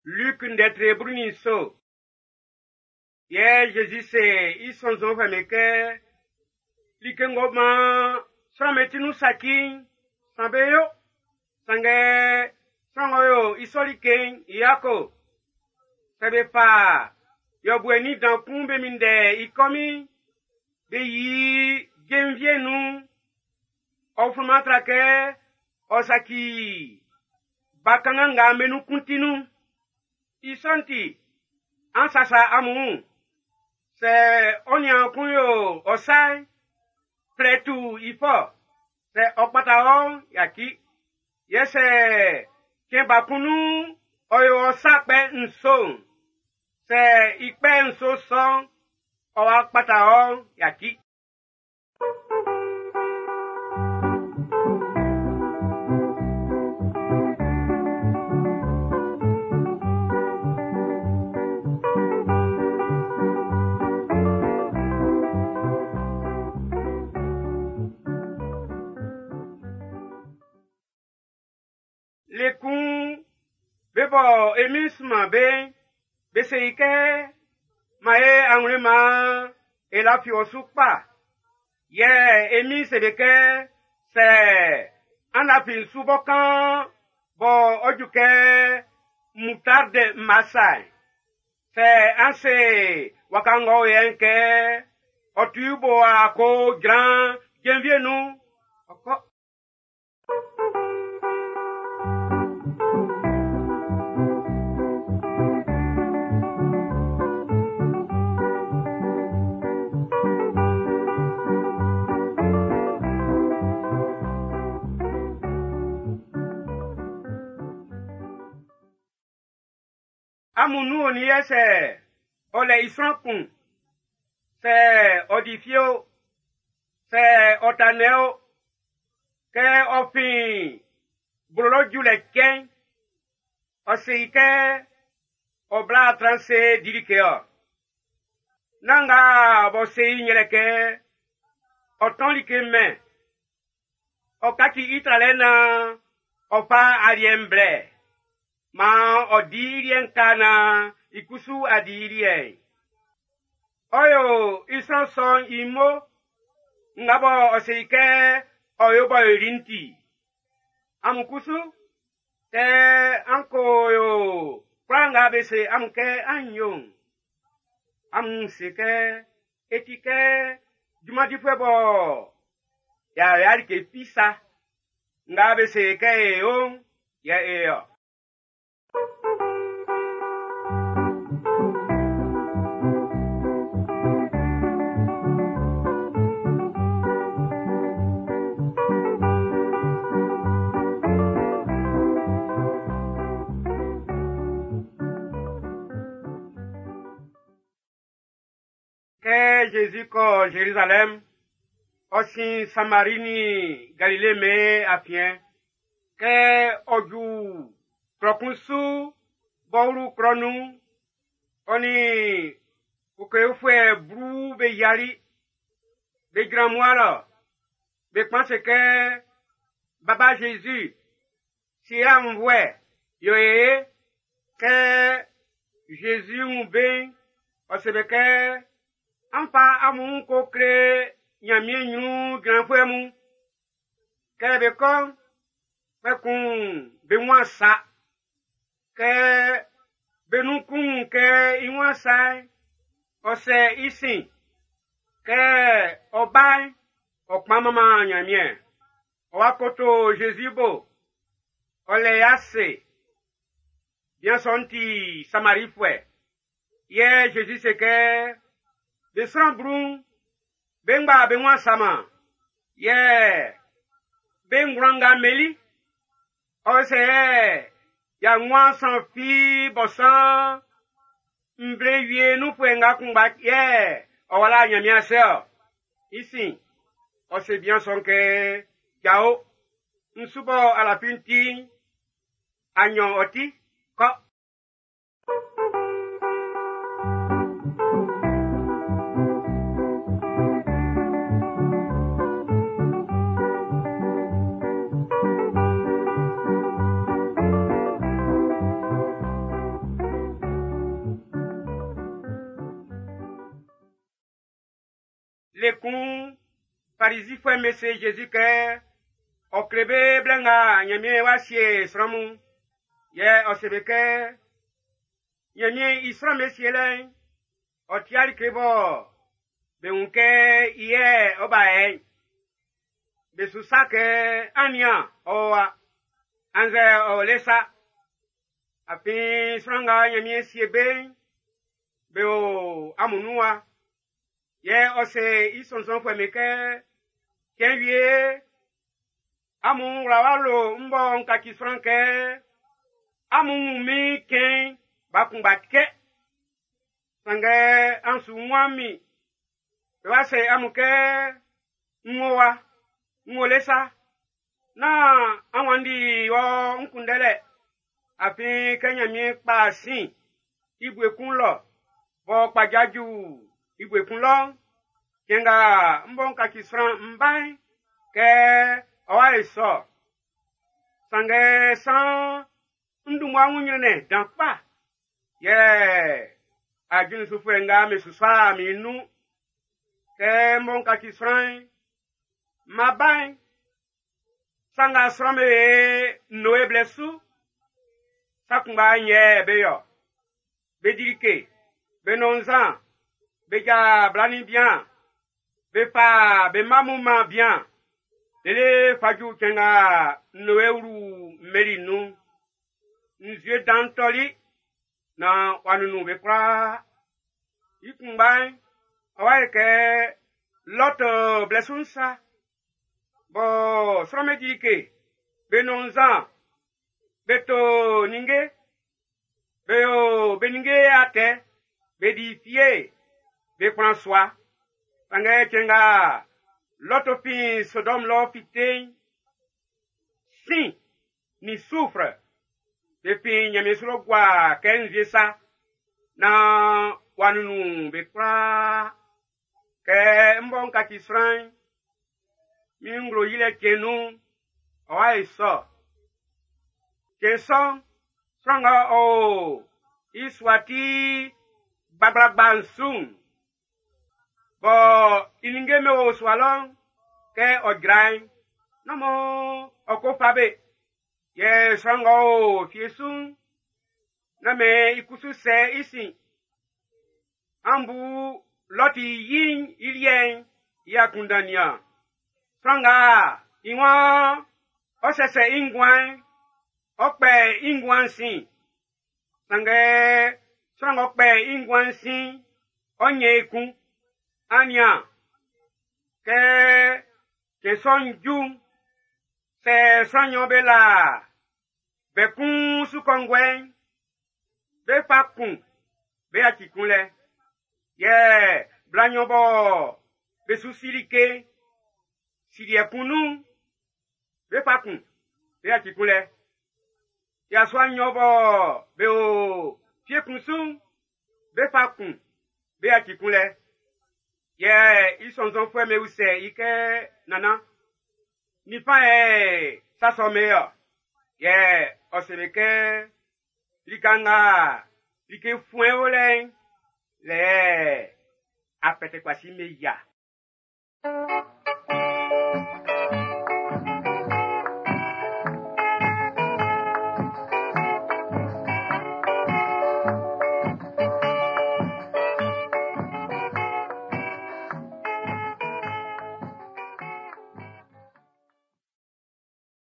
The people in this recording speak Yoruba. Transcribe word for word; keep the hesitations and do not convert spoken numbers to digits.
Luc ndetre bruni so. Ye Jésus se ison zon fameke. Likengo ma srametinu sakin sambeyo. Sange sangoyo isoliken yako. Sebe pa yo bweni dan kumbe minde ikomi. Be yi genvie nou. Ofuma trake osaki bakanga menu kuntinu. Isanti ansasa amu. Se onyan kunyo osai. Pretu ifo. Se okpataon yaki. Yese kembakunu oyo osakpe nso. Se ikpe nso son owa okpataon yaki. Le kun bebo emisma be beseike mae angrema ela fiosukpa ye emi sebeke se anafin subokan bo ojuke mutarde masai se anse wakango yenke otubo ako grand bienvenue oko. Amunu oni ese ole isrankun se odifio se otaneo ke ofin brolojule ken osike obla transe dirikeo nanga bose nyeleke otonlike me okaki itralena ofa ariembre ma odirien kana ikusu adirien. Oyo isan son imo ngabo osike oyo boyrinti. Amukusu te anko yo pranga bese amke anyon. Amusike etike jumadi febo ya real ke pisa ngabe se ke yo ya eyo. Que Jésus ko Jérusalem, aussi Samarini, Galilée me afien, que oju propunsu bouru kronu, oni uke fue bru be yari, be grand moire, be pense que Baba Jésus, si amwe, yo e, que Jésus mbe, osebeke, Ampa amun ko kre nyamie nyu grand frère mu ke be kon be kun be mwa sa ke be nu kun ke inwa sa ose isin ke obai okma mama nyamie owakoto Jésus-bo ole yase bien sonti Samari fwe ye Jésus se ke de san brun bengba benwa sama ye bengranga meli o se ya nwa san fi bosan mbre wie nu fwenga kumba ye o wala nyamia se ici o se bien son que yao nsubo ala pinti anyon oti ko. les kun parisi fue messe Jésus que o krebe blenga nyamie wasie sramu ye o sebeke nyamie isra messe len o tiari krebo be unke iye obae be susake ania owa anze o lesa api sranga nyamie siebe be o amunua ye o se isonson fue meke kenwie amun rawalo mbo nkaki franke amun mi ken bakumbake sange ansu mwami wa se amuke nwowa nwolesa na anwandi yo nkundele afi kenya mi pa sin igwekun lo bo pajaju igwekun lo kenga mbo nkaki fran mbai ke owa eso sange san ndumwa wunyene danpa ye ajin sufenga me suswa mi nu ke mon kaki fran mabai sanga srame noe blesu sakumba nye beyo bedirike benonzan beja blani bien be pa be mamuma bien Dele faju kenga noeuru merinu nzie dantoli na wanunu be kwa ikumbai awaye ke lot blessunsa bo sromedike benonzan beto ninge beo beninge ate bedifie be François tange kenga L'autopi Sodome l'ofite si ni souffre depuis nyamesro gwa kenjesa na wanunu bekra ke mbon katisran mingro yile kenu owa iso keson franga o iswati babragbansun bo iningeme o swalon ke odgrain namo okofabe ye songo fiesun na me ikusu se isi ambu loti yin ilien ya kundania songa iwa osese ingwan okpe ingwan sin sange songo okpe ingwan sin onye ikun anya ke ke son jum se sanyo bela be kun su kongwen be pakun be atikunle ye blanyo bo be su silike silie punu be pakun be atikunle ya soanyo bo be o fie kunsu be pakun be atikunle ye isonzon fue me use ike nana ni fa e saso meyo ye osebeke likanga like fue ole le apete kwasi meya